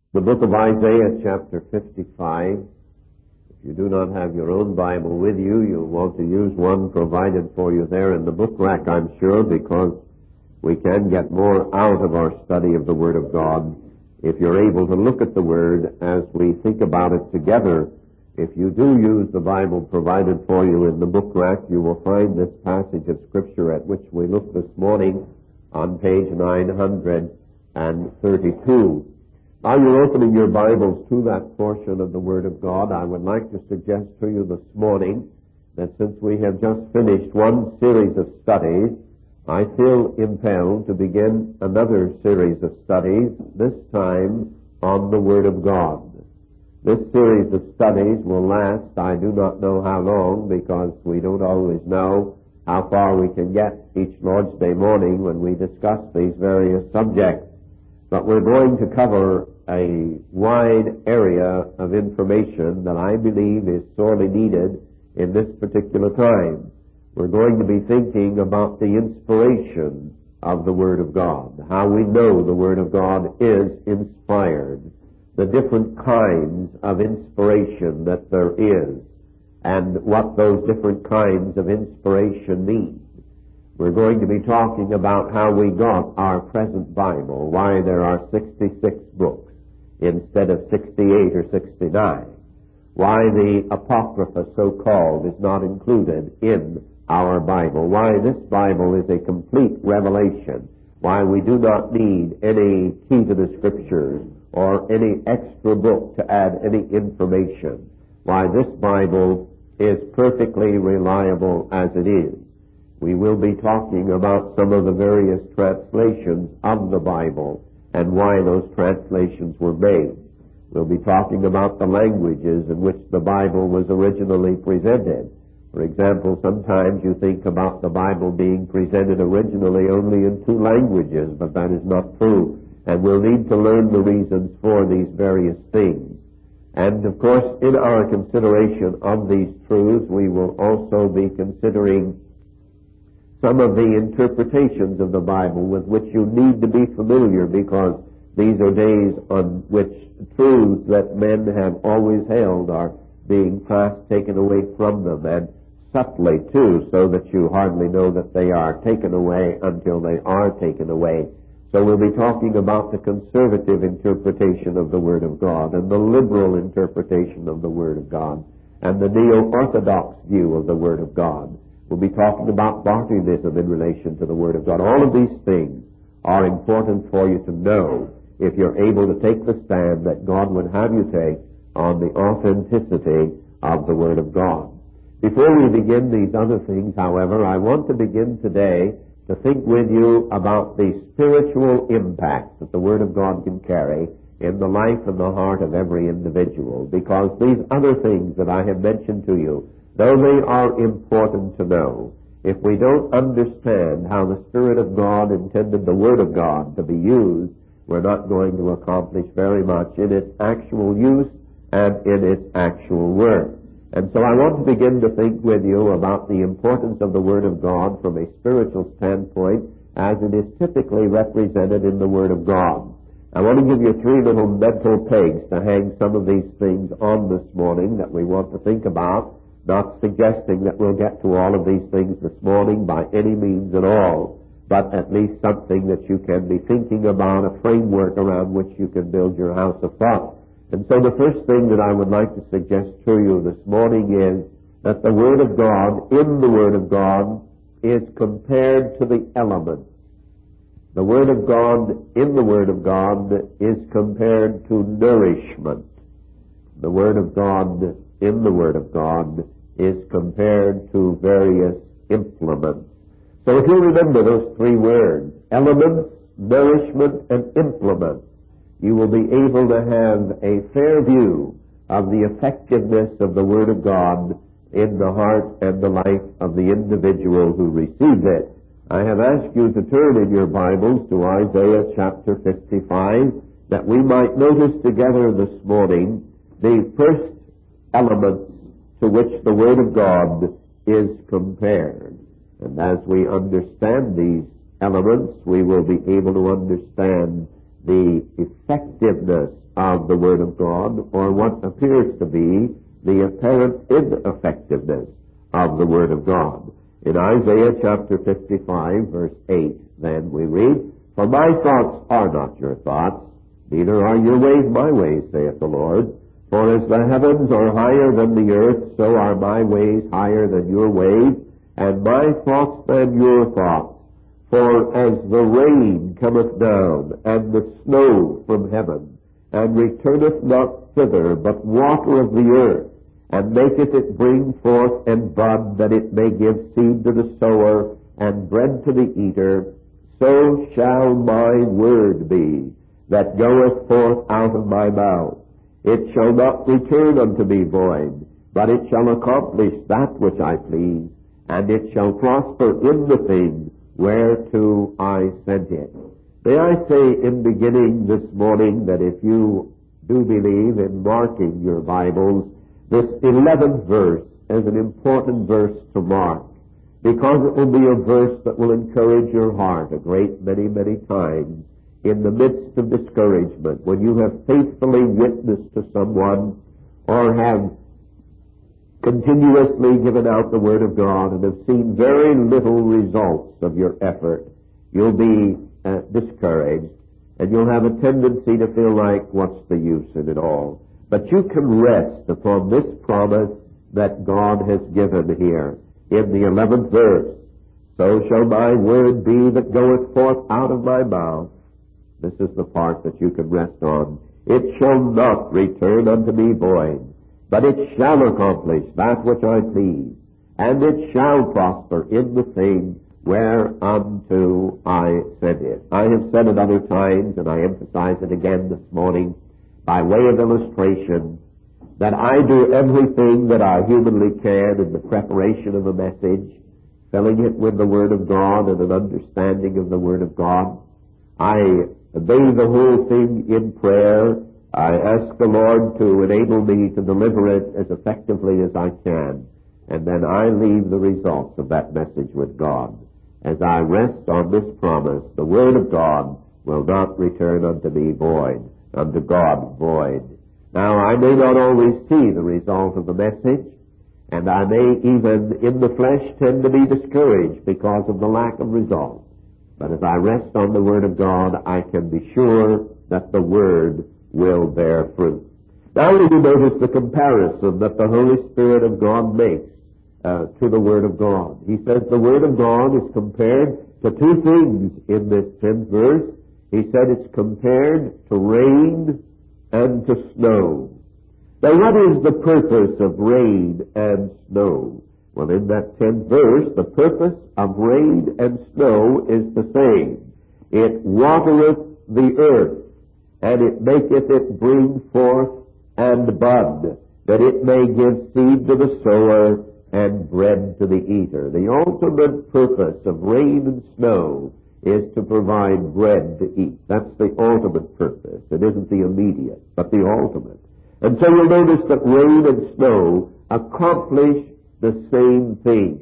The book of Isaiah, chapter 55. If you do not have your own Bible with you, you'll want to use one provided for you there in the book rack, I'm sure, because we can get more out of our study of the Word of God if you're able to look at the Word as we think about it together. If you do use the Bible provided for you in the book rack, you will find this passage of Scripture at which we looked this morning on page 932. Now you're opening your Bibles to that portion of the Word of God. I would like to suggest to you this morning that since we have just finished one series of studies, I feel impelled to begin another series of studies, this time on the Word of God. This series of studies will last, I do not know how long, because we don't always know how far we can get each Lord's Day morning when we discuss these various subjects. But we're going to cover a wide area of information that I believe is sorely needed in this particular time. We're going to be thinking about the inspiration of the Word of God, how we know the Word of God is inspired, the different kinds of inspiration that there is, and what those different kinds of inspiration mean. We're going to be talking about how we got our present Bible, why there are 66 books instead of 68 or 69, why the Apocrypha, so-called, is not included in our Bible, why this Bible is a complete revelation, why we do not need any key to the Scriptures or any extra book to add any information, why this Bible is perfectly reliable as it is. We will be talking about some of the various translations of the Bible and why those translations were made. We'll be talking about the languages in which the Bible was originally presented. For example, sometimes you think about the Bible being presented originally only in 2 languages, but that is not true. And we'll need to learn the reasons for these various things. And of course, in our consideration of these truths, we will also be considering some of the interpretations of the Bible with which you need to be familiar, because these are days on which truths that men have always held are being fast taken away from them, and subtly too, so that you hardly know that they are taken away until they are taken away. So we'll be talking about the conservative interpretation of the Word of God and the liberal interpretation of the Word of God and the neo-orthodox view of the Word of God. We'll be talking about Barthianism in relation to the Word of God. All of these things are important for you to know if you're able to take the stand that God would have you take on the authenticity of the Word of God. Before we begin these other things, however, I want to begin today to think with you about the spiritual impact that the Word of God can carry in the life and the heart of every individual, because these other things that I have mentioned to you, though they are important to know, if we don't understand how the Spirit of God intended the Word of God to be used, we're not going to accomplish very much in its actual use and in its actual work. And so I want to begin to think with you about the importance of the Word of God from a spiritual standpoint as it is typically represented in the Word of God. I want to give you 3 little mental pegs to hang some of these things on this morning that we want to think about, not suggesting that we'll get to all of these things this morning by any means at all, but at least something that you can be thinking about, a framework around which you can build your house of thought. And so the first thing that I would like to suggest to you this morning is that the Word of God, in the Word of God, is compared to the elements. The Word of God, in the Word of God, is compared to nourishment. The Word of God, in the Word of God, is compared to various implements. So if you remember those 3 words, elements, nourishment, and implements, you will be able to have a fair view of the effectiveness of the Word of God in the heart and the life of the individual who receives it. I have asked you to turn in your Bibles to Isaiah chapter 55, that we might notice together this morning the first elements to which the Word of God is compared. And as we understand these elements, we will be able to understand the effectiveness of the Word of God, or what appears to be the apparent ineffectiveness of the Word of God. In Isaiah chapter 55, verse 8, then we read, "For my thoughts are not your thoughts, neither are your ways my ways, saith the Lord. For as the heavens are higher than the earth, so are my ways higher than your ways, and my thoughts than your thoughts. For as the rain cometh down, and the snow from heaven, and returneth not thither, but watereth the earth, and maketh it bring forth and bud, that it may give seed to the sower, and bread to the eater, so shall my word be, that goeth forth out of my mouth. It shall not return unto me void, but it shall accomplish that which I please, and it shall prosper in the thing whereto I sent it." May I say in beginning this morning that if you do believe in marking your Bibles, this 11th verse is an important verse to mark, because it will be a verse that will encourage your heart a great many times in the midst of discouragement, when you have faithfully witnessed to someone or have continuously given out the Word of God and have seen very little results of your effort. You'll be discouraged, and you'll have a tendency to feel like, what's the use in it all? But you can rest upon this promise that God has given here in the 11th verse. "So shall my word be that goeth forth out of my mouth." This is the part that you can rest on. "It shall not return unto me void, but it shall accomplish that which I please, and it shall prosper in the thing whereunto I sent it." I have said it other times, and I emphasize it again this morning by way of illustration, that I do everything that I humanly can in the preparation of a message, filling it with the Word of God and an understanding of the Word of God. I obey the whole thing in prayer. I ask the Lord to enable me to deliver it as effectively as I can, and then I leave the results of that message with God. As I rest on this promise, the Word of God will not return unto me void, unto God void. Now, I may not always see the result of the message, and I may even in the flesh tend to be discouraged because of the lack of result. But as I rest on the Word of God, I can be sure that the Word will bear fruit. Now, you notice the comparison that the Holy Spirit of God makes to the Word of God. He says the Word of God is compared to two things in this 10th verse. He said it's compared to rain and to snow. Now, what is the purpose of rain and snow? Well, in that 10th verse, the purpose of rain and snow is the same. "It watereth the earth, and it maketh it bring forth and bud, that it may give seed to the sower and bread to the eater." The ultimate purpose of rain and snow is to provide bread to eat. That's the ultimate purpose. It isn't the immediate, but the ultimate. And so you'll notice that rain and snow accomplish the same thing.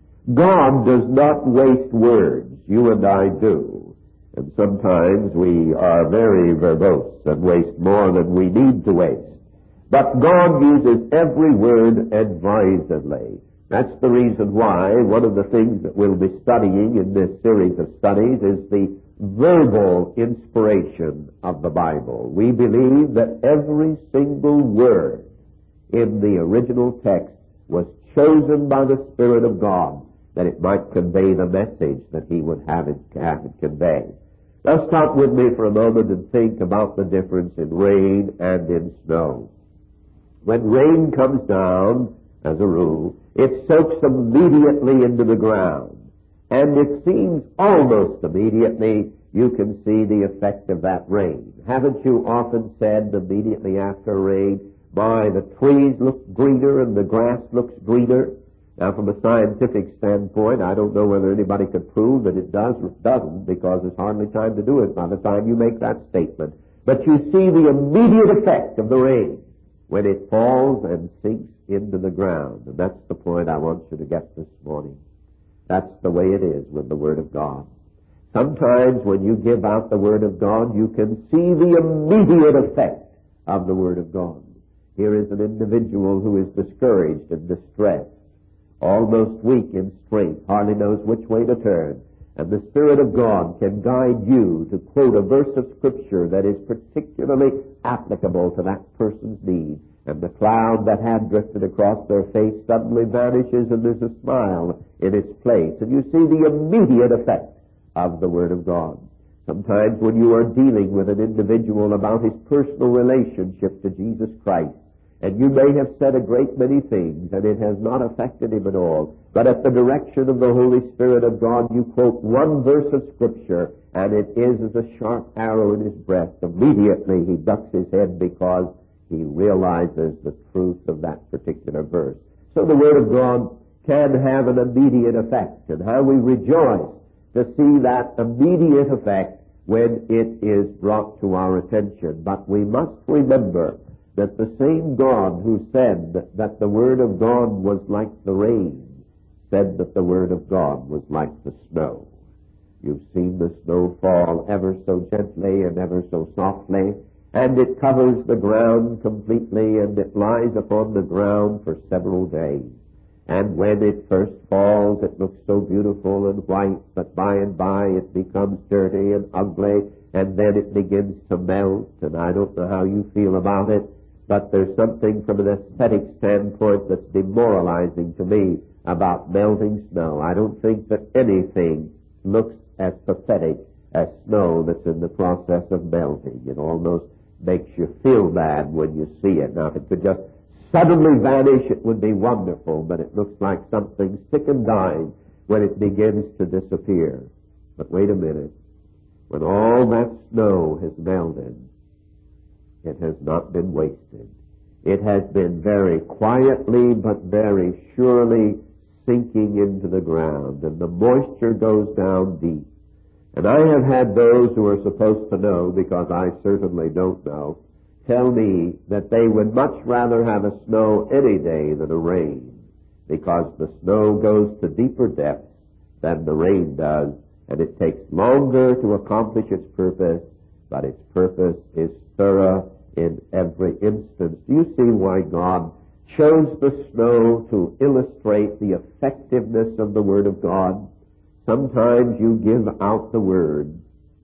God does not waste words. You and I do. And sometimes we are very verbose and waste more than we need to waste. But God uses every word advisedly. That's the reason why one of the things that we'll be studying in this series of studies is the verbal inspiration of the Bible. We believe that every single word in the original text was chosen by the Spirit of God that it might convey the message that He would have it convey. Now stop with me for a moment and think about the difference in rain and in snow. When rain comes down, as a rule, it soaks immediately into the ground. And it seems almost immediately you can see the effect of that rain. Haven't you often said immediately after rain, "My, the trees look greener and the grass looks greener"? Now, from a scientific standpoint, I don't know whether anybody could prove that it does or doesn't, because there's hardly time to do it by the time you make that statement. But you see the immediate effect of the rain when it falls and sinks into the ground. And that's the point I want you to get this morning. That's the way it is with the Word of God. Sometimes when you give out the Word of God, you can see the immediate effect of the Word of God. Here is an individual who is discouraged and distressed, almost weak in strength, hardly knows which way to turn. And the Spirit of God can guide you to quote a verse of Scripture that is particularly applicable to that person's need. And the cloud that had drifted across their face suddenly vanishes and there's a smile in its place. And you see the immediate effect of the Word of God. Sometimes when you are dealing with an individual about his personal relationship to Jesus Christ, and you may have said a great many things, and it has not affected him at all. But at the direction of the Holy Spirit of God, you quote one verse of Scripture, and it is as a sharp arrow in his breast. Immediately he ducks his head because he realizes the truth of that particular verse. So the Word of God can have an immediate effect, and how we rejoice to see that immediate effect when it is brought to our attention. But we must remember that the same God who said that the Word of God was like the rain said that the Word of God was like the snow. You've seen the snow fall ever so gently and ever so softly, and it covers the ground completely, and it lies upon the ground for several days. And when it first falls, it looks so beautiful and white, but by and by it becomes dirty and ugly, and then it begins to melt, and I don't know how you feel about it, but there's something from an aesthetic standpoint that's demoralizing to me about melting snow. I don't think that anything looks as pathetic as snow that's in the process of melting. It almost makes you feel bad when you see it. Now, if it could just suddenly vanish, it would be wonderful, but it looks like something sick and dying when it begins to disappear. But wait a minute. When all that snow has melted, it has not been wasted. It has been very quietly but very surely sinking into the ground, and the moisture goes down deep. And I have had those who are supposed to know, because I certainly don't know, tell me that they would much rather have a snow any day than a rain, because the snow goes to deeper depths than the rain does, and it takes longer to accomplish its purpose, but its purpose is thorough in every instance. Do you see why God chose the snow to illustrate the effectiveness of the Word of God? Sometimes you give out the Word,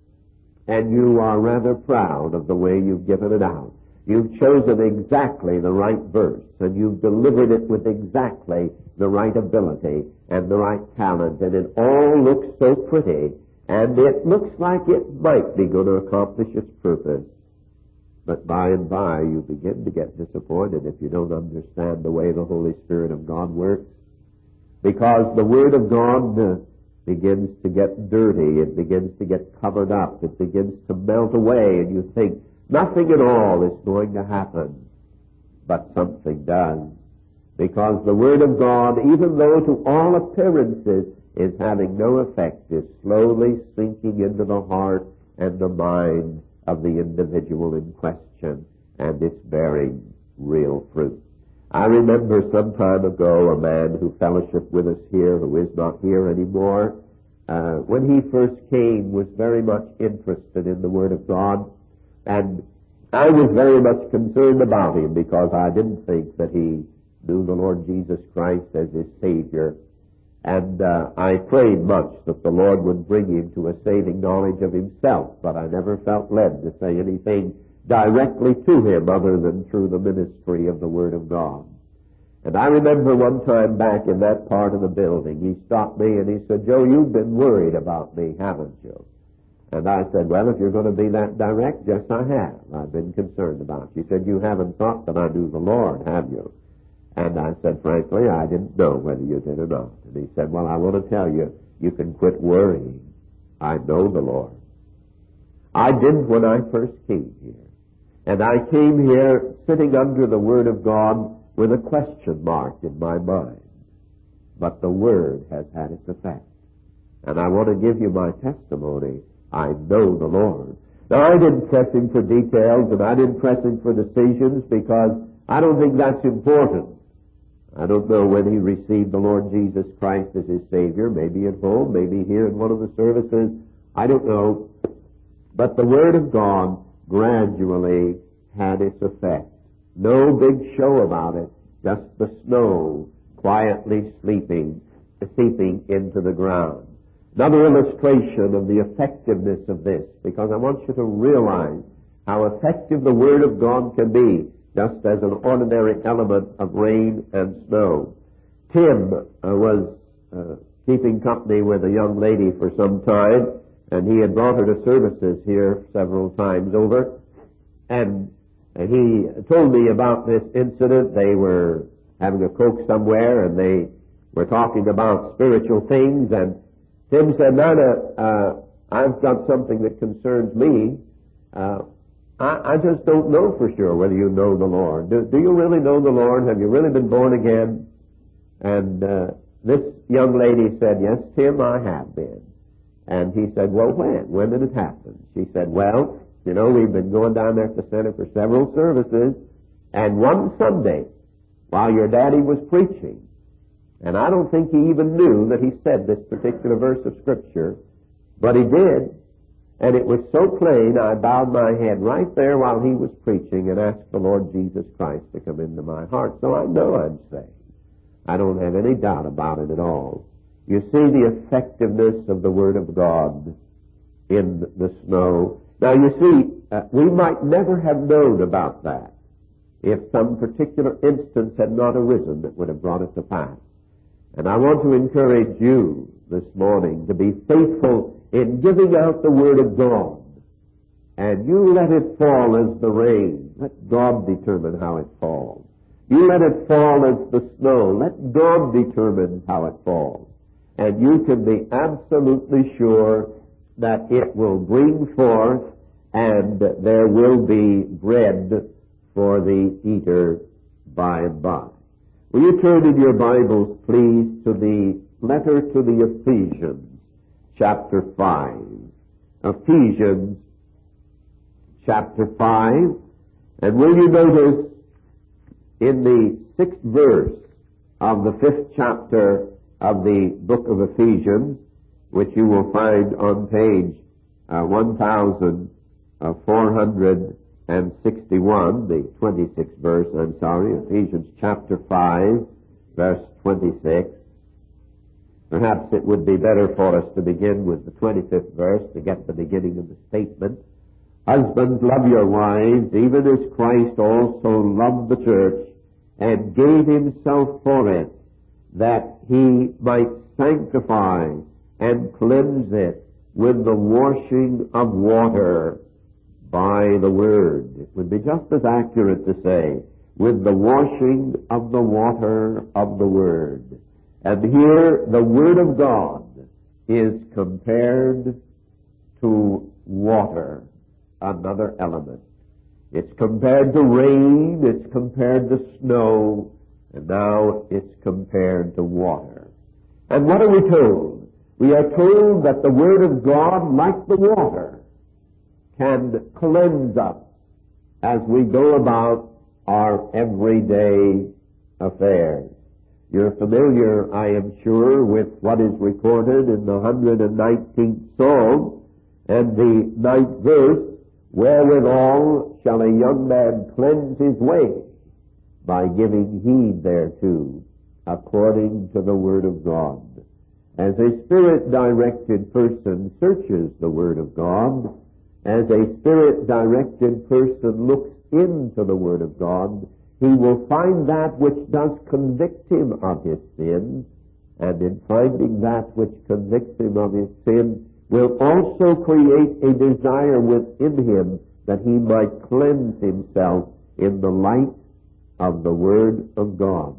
and you are rather proud of the way you've given it out. You've chosen exactly the right verse, and you've delivered it with exactly the right ability and the right talent, and it all looks so pretty, and it looks like it might be going to accomplish its purpose. But by and by, you begin to get disappointed if you don't understand the way the Holy Spirit of God works. Because the Word of God begins to get dirty, it begins to get covered up, it begins to melt away, and you think nothing at all is going to happen. But something does. Because the Word of God, even though to all appearances is having no effect, is slowly sinking into the heart and the mind of the individual in question, and it's bearing real fruit. I remember some time ago a man who fellowshiped with us here, who is not here anymore, when he first came was very much interested in the Word of God, and I was very much concerned about him because I didn't think that he knew the Lord Jesus Christ as his Savior. And I prayed much that the Lord would bring him to a saving knowledge of himself, but I never felt led to say anything directly to him other than through the ministry of the Word of God. And I remember one time back in that part of the building, he stopped me and he said, "Joe, you've been worried about me, haven't you?" And I said, "Well, if you're going to be that direct, yes, I have. I've been concerned about you." He said, "You haven't thought that I knew the Lord, have you?" And I said, "Frankly, I didn't know whether you did or not." And he said, "Well, I want to tell you, you can quit worrying. I know the Lord. I didn't when I first came here. And I came here sitting under the Word of God with a question mark in my mind. But the Word has had its effect. And I want to give you my testimony. I know the Lord." Now, I didn't press him for details, and I didn't press him for decisions, because I don't think that's important. I don't know when he received the Lord Jesus Christ as his Savior, maybe at home, maybe here in one of the services. I don't know. But the Word of God gradually had its effect. No big show about it, just the snow quietly seeping into the ground. Another illustration of the effectiveness of this, because I want you to realize how effective the Word of God can be, just as an ordinary element of rain and snow. Tim was keeping company with a young lady for some time, and he had brought her to services here several times over. And he told me about this incident. They were having a Coke somewhere, and they were talking about spiritual things, and Tim said, Nana, I've got something that concerns me. I just don't know for sure whether you know the Lord. Do you really know the Lord? Have you really been born again? And this young lady said, yes, Tim, I have been. And he said, well, when? When did it happen? She said, well, you know, we've been going down there at the center for several services, and one Sunday, while your daddy was preaching, and I don't think he even knew that he said this particular verse of Scripture, but he did, and it was so plain I bowed my head right there while he was preaching and asked the Lord Jesus Christ to come into my heart. So I know I'm saved. I don't have any doubt about it at all. You see the effectiveness of the Word of God in the snow. Now you see, we might never have known about that if some particular instance had not arisen that would have brought it to pass. And I want to encourage you this morning to be faithful in giving out the Word of God. And you let it fall as the rain. Let God determine how it falls. You let it fall as the snow. Let God determine how it falls. And you can be absolutely sure that it will bring forth and there will be bread for the eater by and by. Will you turn in your Bibles, please, to the letter to the Ephesians, chapter 5. Ephesians, chapter 5. And will you notice in the 6th verse of the 5th chapter of the book of Ephesians, which you will find on page 1461, the 26th verse, Ephesians chapter 5, verse 26. Perhaps it would be better for us to begin with the 25th verse to get the beginning of the statement. Husbands, love your wives, even as Christ also loved the church and gave himself for it, that he might sanctify and cleanse it with the washing of water by the Word. It would be just as accurate to say, with the washing of the water of the Word. And here the Word of God is compared to water, another element. It's compared to rain, it's compared to snow, and now it's compared to water. And what are we told? We are told that the Word of God, like the water, can cleanse us as we go about our everyday affairs. You're familiar, I am sure, with what is recorded in the 119th Psalm and the 9th verse, wherewithal shall a young man cleanse his way by giving heed thereto, according to the Word of God. As a Spirit-directed person searches the Word of God, as a Spirit-directed person looks into the Word of God, he will find that which does convict him of his sin, and in finding that which convicts him of his sin, will also create a desire within him that he might cleanse himself in the light of the Word of God.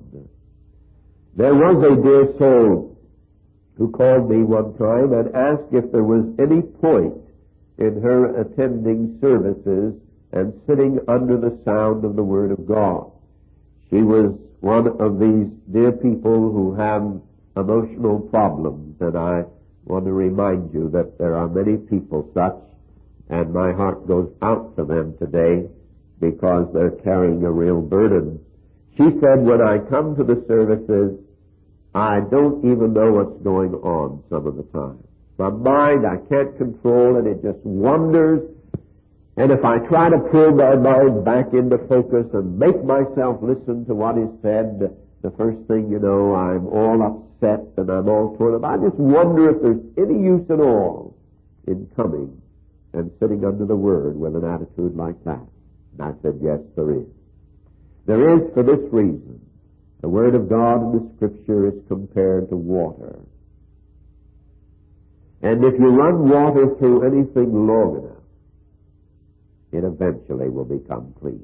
There was a dear soul who called me one time and asked if there was any point in her attending services and sitting under the sound of the Word of God. She was one of these dear people who have emotional problems, and I want to remind you that there are many people such, and my heart goes out to them today because they're carrying a real burden. She said, when I come to the services, I don't even know what's going on some of the time. My mind, I can't control it. It just wanders, And if I try to pull my mind back into focus and make myself listen to what is said, the first thing you know, I'm all upset and I'm all torn up. I just wonder if there's any use at all in coming and sitting under the Word with an attitude like that. And I said, yes, there is. There is for this reason. The Word of God in the Scripture is compared to water. And if you run water through anything long enough, it eventually will become clean.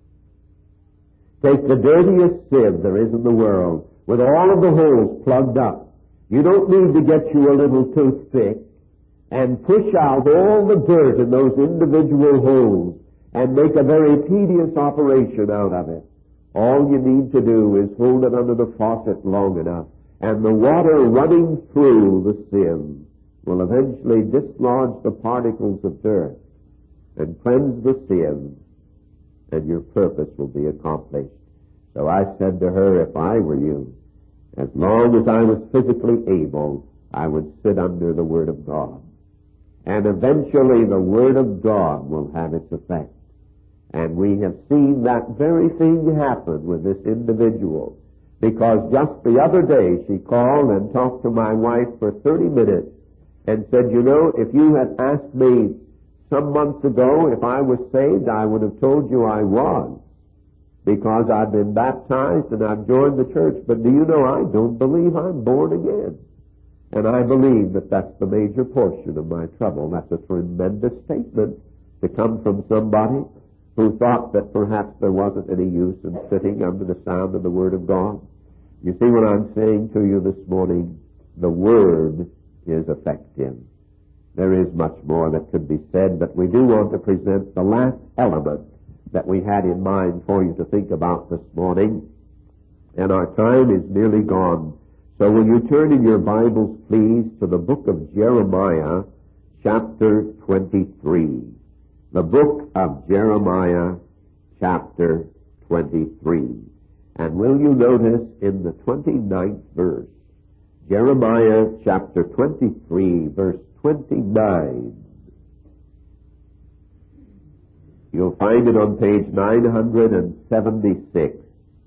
Take the dirtiest sieve there is in the world, with all of the holes plugged up. You don't need to get you a little toothpick and push out all the dirt in those individual holes and make a very tedious operation out of it. All you need to do is hold it under the faucet long enough, and the water running through the sieve will eventually dislodge the particles of dirt and cleanse the sieve, and your purpose will be accomplished. So I said to her, if I were you, as long as I was physically able, I would sit under the Word of God. And eventually the Word of God will have its effect. And we have seen that very thing happen with this individual, because just the other day she called and talked to my wife for 30 minutes and said, you know, if you had asked me some months ago if I was saved, I would have told you I was, because I've been baptized and I've joined the church. But do you know, I don't believe I'm born again. And I believe that that's the major portion of my trouble. That's a tremendous statement to come from somebody who thought that perhaps there wasn't any use in sitting under the sound of the Word of God. You see what I'm saying to you this morning? The Word is effective. There is much more that could be said, but we do want to present the last element that we had in mind for you to think about this morning. And our time is nearly gone. So will you turn in your Bibles, please, to the book of Jeremiah, chapter 23. The book of Jeremiah, chapter 23. And will you notice in the 29th verse, Jeremiah chapter 23, verse 29. You'll find it on page 976.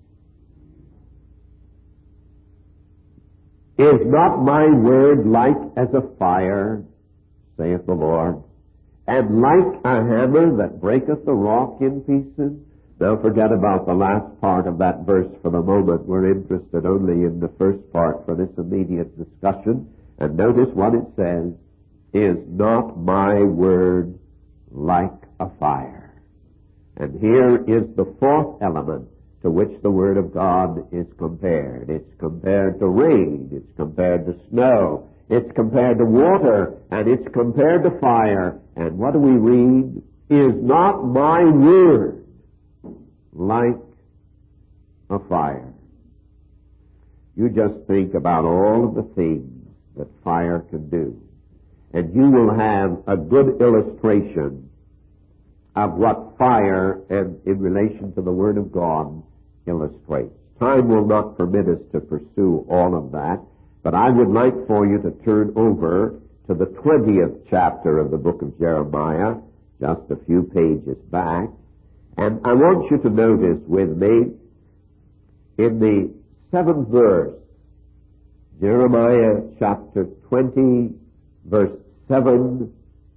Is not my word like as a fire, saith the Lord, and like a hammer that breaketh the rock in pieces? Now forget about the last part of that verse for the moment. We're interested only in the first part for this immediate discussion. And notice what it says, is not my word like a fire? And here is the fourth element to which the Word of God is compared. It's compared to rain, it's compared to snow, it's compared to water, and it's compared to fire. And what do we read? Is not my word like a fire? You just think about all of the things that fire can do, and you will have a good illustration of what fire and in relation to the Word of God illustrates. Time will not permit us to pursue all of that, but I would like for you to turn over to the 20th chapter of the book of Jeremiah, just a few pages back, and I want you to notice with me in the 7th verse, Jeremiah chapter 20, verse 7,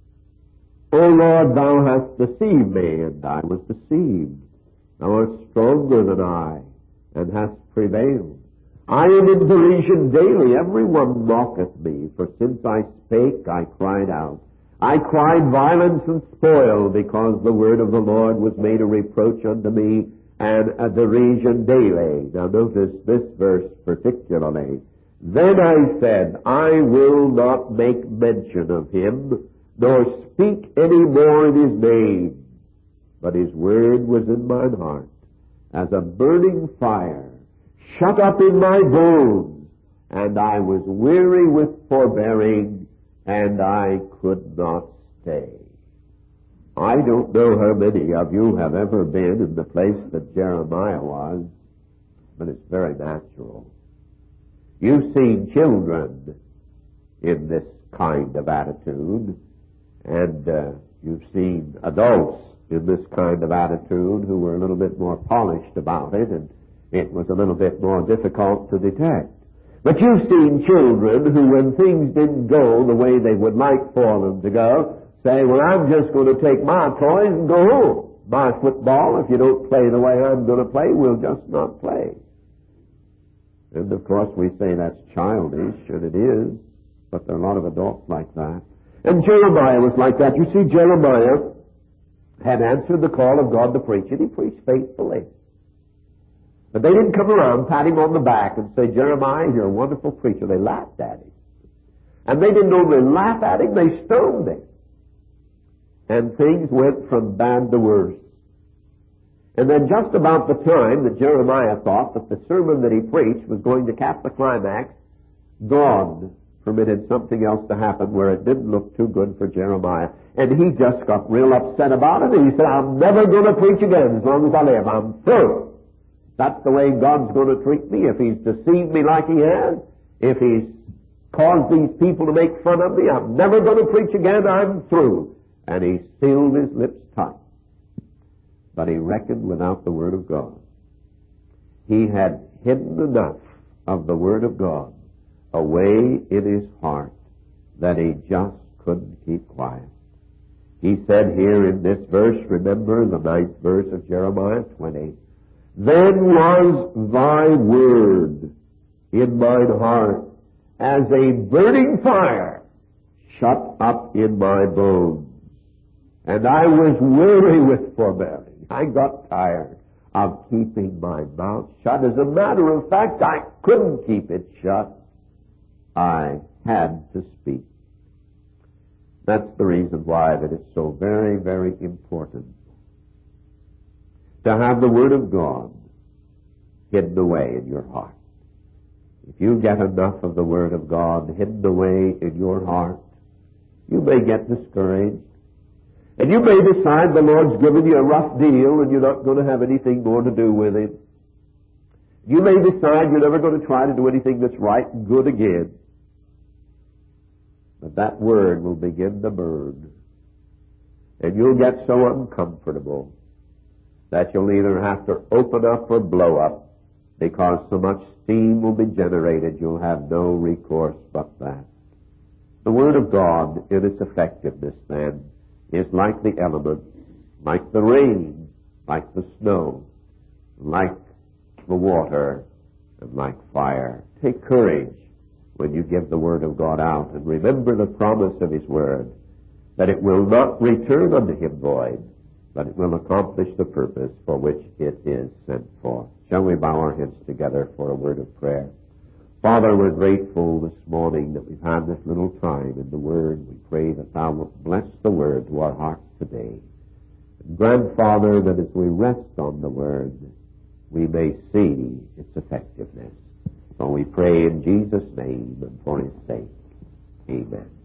O Lord, thou hast deceived me, and I was deceived. Thou art stronger than I, and hast prevailed. I am in derision daily, every one mocketh me, for since I spake, I cried out. I cried violence and spoil, because the word of the Lord was made a reproach unto me, and a derision daily. Now notice this verse particularly. Then I said, I will not make mention of him, nor speak any more in his name. But his word was in mine heart, as a burning fire, shut up in my bones, and I was weary with forbearing, and I could not stay. I don't know how many of you have ever been in the place that Jeremiah was, but it's very natural. You've seen children in this kind of attitude, and You've seen adults in this kind of attitude who were a little bit more polished about it, and it was a little bit more difficult to detect. But you've seen children who, when things didn't go the way they would like for them to go, say, well, I'm just going to take my toys and go home. My football, if you don't play the way I'm going to play, we'll just not play. And of course we say that's childish, and it is, but there are a lot of adults like that. And Jeremiah was like that. You see, Jeremiah had answered the call of God to preach, and he preached faithfully. But they didn't come around, pat him on the back, and say, Jeremiah, you're a wonderful preacher. They laughed at him. And they didn't only laugh at him, they stoned him. And things went from bad to worse. And then just about the time that Jeremiah thought that the sermon that he preached was going to cap the climax, God permitted something else to happen where it didn't look too good for Jeremiah. And he just got real upset about it, and he said, I'm never going to preach again as long as I live. I'm through. That's the way God's going to treat me. If he's deceived me like he has, if he's caused these people to make fun of me, I'm never going to preach again. I'm through. And he sealed his lips tight. But he reckoned without the Word of God. He had hidden enough of the Word of God away in his heart that he just couldn't keep quiet. He said here in this verse, remember the 9th verse of Jeremiah 20, Then was thy word in mine heart as a burning fire shut up in my bones. And I was weary with forbearing. I got tired of keeping my mouth shut. As a matter of fact, I couldn't keep it shut. I had to speak. That's the reason why that it's so very, very important to have the Word of God hidden away in your heart. If you get enough of the Word of God hidden away in your heart, you may get discouraged. And you may decide the Lord's given you a rough deal and you're not going to have anything more to do with Him. You may decide you're never going to try to do anything that's right and good again. But that Word will begin to burn. And you'll get so uncomfortable that you'll either have to open up or blow up, because so much steam will be generated you'll have no recourse but that. The Word of God, in its effectiveness then, is like the elements, like the rain, like the snow, like the water, and like fire. Take courage when you give the Word of God out, and remember the promise of His Word, that it will not return unto Him void, but it will accomplish the purpose for which it is sent forth. Shall we bow our heads together for a word of prayer? Father, we're grateful this morning that we've had this little time in the Word. We pray that Thou wilt bless the Word to our hearts today. And grant, Father, that as we rest on the Word, we may see its effectiveness. So we pray in Jesus' name and for His sake. Amen.